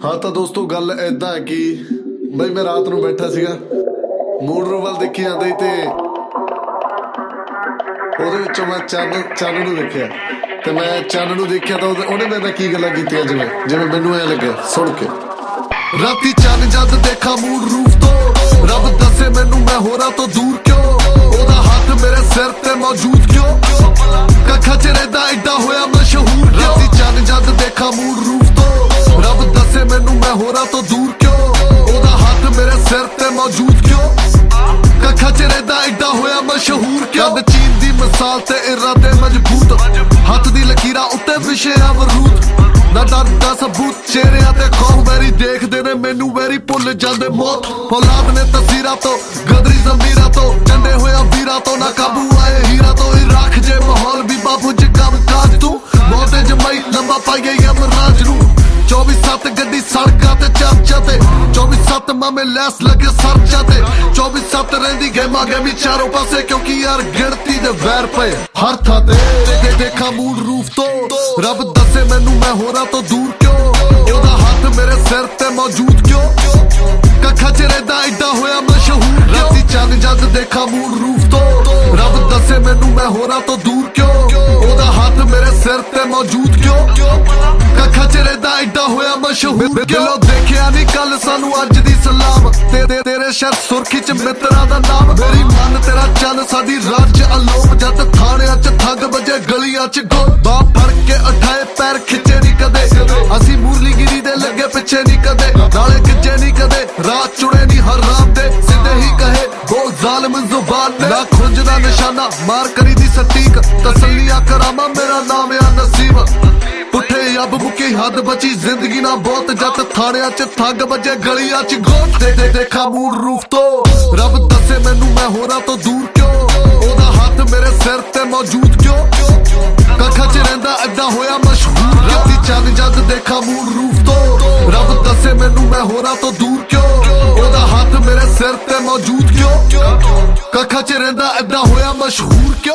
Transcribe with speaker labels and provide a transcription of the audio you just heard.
Speaker 1: हाँ तो दोस्तों गल ऐदा है कि बई मैं रात नूं बैठा सीगा मूड रू वल देखी जांदा ते ਉਹਦੇ ਵਿੱਚੋਂ ਮੈਂ ਚੰਨ ਨੂੰ ਦੇਖਿਆ ਤੇ ਮੈਂ ਚੰਨ ਨੂੰ ਦੇਖਿਆ ਤਾਂ ਉਹਨੇ ਮੇਰੇ ਨਾਲ ਕੀ ਗੱਲਾਂ ਕੀਤੀਆਂ ਜਿਵੇਂ ਮੈਨੂੰ ਐ ਲੱਗਿਆ ਸੁਣ ਕੇ ਰਾਤੀ ਚੰਨ ਜਦ ਦੇਖਾ ਮੂਡ ਰੂਫ ਤੋਂ ਰੱਬ ਦੱਸੇ ਮੈਨੂੰ ਮੈਂ ਹੋਰਾਂ ਤੋਂ ਦੂਰ ਕਿਉਂ ਉਹਦਾ ਹੱਥ ਮੇਰੇ ਸਿਰ ਤੇ ਮੌਜੂਦ ਕਿਉਂ ਕੱਖਾਂ 'ਚ ਰਹਿੰਦਾ ਏਡਾ ਹੋਇਆ ਮਸ਼ਹੂਰ ਕਿਉਂ ਰਾਤੀ ਚੰਨ ਜਦ ਦੇਖਾ ਮੂਡ ਰੂਫ ਤੋਂ ਰੱਬ ਦੱਸੇ ਮੈਨੂੰ ਮੈਂ ਹੋਰਾਂ ਤੋਂ ਦੂਰ ਕਿਉਂ ਉਹਦਾ ਹੱਥ ਮੇਰੇ ਸਿਰ ਤੇ ਮੌਜੂਦ ਕਿਉਂ ਕੱਖਾਂ 'ਚ ਰਹਿੰਦਾ ਏਡਾ ਹੋਇਆ ਮਸ਼ਹੂਰ ਕਿਉਂ ਚੀਨ ਦੀ ਮਿਸਾਲ ਤੇ ਇਰਾਦੇ ਮਜ਼ਬੂਤ ਹੱਥ ਦੀ ਲਕੀਰਾਂ ਉੱਤੇ ਵਿਸ਼ਿਆ ਵਰੂਦ ਨਾ ਡਰ ਦਾ ਸਬੂਤ ਚਿਹਰਿਆਂ ਤੇ ਖੌਫ ਵੈਰੀ ਦੇਖਦੇ ਨੇ ਮੈਨੂੰ ਵੈਰੀ ਭੁੱਲ ਜਾਂਦੇ ਮੌਤ ਔਲਾਦ ਨੇ ਤਸਵੀਰਾਂ ਤੋਂ ਗਦਰੀ ਜ਼ਮੀਰਾਂ ਤੋਂ ਚੰਡੇ ਹੋਇਆ ਵੀਰਾਂ ਤੋਂ ਨਾ ਕਾਬੂ ਆਏ ਹੀਰਾ ਤੋਂ ਹੀ ਰੱਖ ਜੇ ਮਾਹੌਲ ਵੀ ਬਾਬੂ ਚ ਕੰਮ ਕਾਜ ਤੂੰ ਬਹੁਤੇ ਜਮਾਈ ਲੰਬਾ ਪਾਈ ਗਈ ਅਮਰਾਜ ਨੂੰ 24/7 ਗੱਡੀ ਸੜਕਾਂ ਤੇ ਚਰਚਾ ਤੇ 24/7 ਮਾਮੇ ਲੈਸ ਲੱਗੇ ਸਰਚਾ ਤੇ 24/7 ਰਹਿੰਦੀ ਗੇਮੀ ਚਾਰੋਂ ਪਾਸੇ ਕਿਉਂਕਿ ਯਾਰ ਗਿਣਤੀ ਦੇ ਵੈਰ ਪਏ ਹਰ ਥਾਂ ਤੇ ਦੇਖਾਂ ਮੂਡ ਰੂਫ ਤੋਂ ਰੱਬ ਦੱਸੇ ਮੈਨੂੰ ਮੈਂ ਹੋਰਾਂ ਤੋਂ ਦੂਰ ਕਿਉਂ ਉਹਦਾ ਹੱਥ ਮੇਰੇ ਸਿਰ ਤੇ ਮੌਜੂਦ ਕਿਉਂ ਕੱਖਾਂ 'ਚ ਰਹਿੰਦਾ ਏਡਾ ਹੋਇਆ ਮਸ਼ਹੂਰ ਰਾਤੀ ਚੰਨ ਜਦ ਦੇਖਾਂ ਮੂਡ ਰੂਫ ਤੋਂ ਰੱਬ ਦੱਸੇ ਮੈਨੂੰ ਮੈਂ ਹੋਰਾਂ ਤੋਂ ਦੂਰ ਕਿਉਂ ਉਹਦਾ ਹੱਥ ਮੇਰੇ ਸਿਰ ਤੇ ਮੌਜੂਦ ਕਿਉਂ ਕੱਖਾਂ 'ਚ ਰਹਿੰਦਾ ਏਡਾ ਹੋਇਆ ਮਸ਼ਹੂਰ ਕਿਉਂ ਦੇਖਿਆ ਨਹੀਂ ਕੱਲ ਸਾਨੂੰ ਅੱਜ ਦੀ ਸਲਾਮ ਤੇਰੇ ਸ਼ਹਿਰ ਸੁਰਖੀ 'ਚ ਮਿੱਤਰਾਂ ਦਾ ਨਾਮ ਮੇਰੀ ਮਨ ਤੇਰਾ ਚੰਨ ਸਾਡੀ ਰਾਤ 'ਚ ਅਲੋਪ ਜਦ ਥਾਣਿਆਂ 'ਚ ਠੱਗ ਵੱਜੇ ਗਲੀਆਂ 'ਚ ਬਾਹ ਫੜ ਕੇ ਉਠਾਏ ਪੈਰ ਖਿੱਚੇ ਨਹੀਂ ਕਦੇ ਅਸੀਂ ਮੂਰਲੀ ਗਿਰੀ ਦੇ ਲੱਗੇ ਪਿੱਛੇ ਨਹੀਂ ਕਦੇ ਨਾਲੇ ਗਿੱਜੇ ਨਹੀਂ ਕਦੇ ਰਾਤ ਚੁੜੇ ਨਹੀਂ ਹਰ ਰਾਤ ਦੇ ਸਿੱਧੇ ਹੀ ਕਹੇ ਬੋਲ ਜ਼ਾਲਮ ਜ਼ੁਬਾਨ ਨਾ ਖੁੰਝ ਦਾ ਨਿਸ਼ਾਨਾ ਮਾਰ ਕਰੀ ਦੀ ਸਟੀਕ ਤਸੱਲੀਆਂ ਕਰਾਮਾ ਮੇਰਾ ਨਾਮ ਆ ਨਸੀਬ ਪੁੱਠੇ ਅੱਬ ਮੁੱਕੀ ਹੱਦ ਬਚੀ ਜ਼ਿੰਦਗੀ ਨਾ ਬਹੁਤ ਜੱਟ ਥਾਣਿਆਂ 'ਚ ਠੱਗ ਵੱਜੇ ਗਲੀਆਂ 'ਚ ਗੋਟ ਦੇਖਾ ਮੂਡ ਰੂਫ ਤੋਂ ਰੱਬ ਦੱਸੇ ਮੈਨੂੰ ਮੈਂ ਹੋਰਾਂ ਤੋਂ ਦੂਰ ਕਿਉਂ ਉਹਦਾ ਹੱਥ ਮੇਰੇ ਸਿਰ ਤੇ ਮੌਜੂਦ ਕਿਉਂ ਕੱਖਾਂ 'ਚ ਰਹਿੰਦਾ ਏਡਾ ਹੋਇਆ ਮਸ਼ਹੂਰ ਰਾਤੀ ਚੰਨ ਜਦ ਦੇਖਾ ਮੂਡ ਰੂਫ ਤੋਂ ਰੱਬ ਦੱਸੇ ਮੈਨੂੰ ਮੈਂ ਹੋਰਾਂ ਤੋਂ ਦੂਰ ਕਿਉਂ ਉਹਦਾ ਹੱਥ ਮੇਰੇ ਸਿਰ ਤੇ ਮੌਜੂਦ ਕਿਉਂ ਕੱਖਾਂ 'ਚ ਰਹਿੰਦਾ ਏਡਾ ਹੋਇਆ ਮਸ਼ਹੂਰ ਕਿਉਂ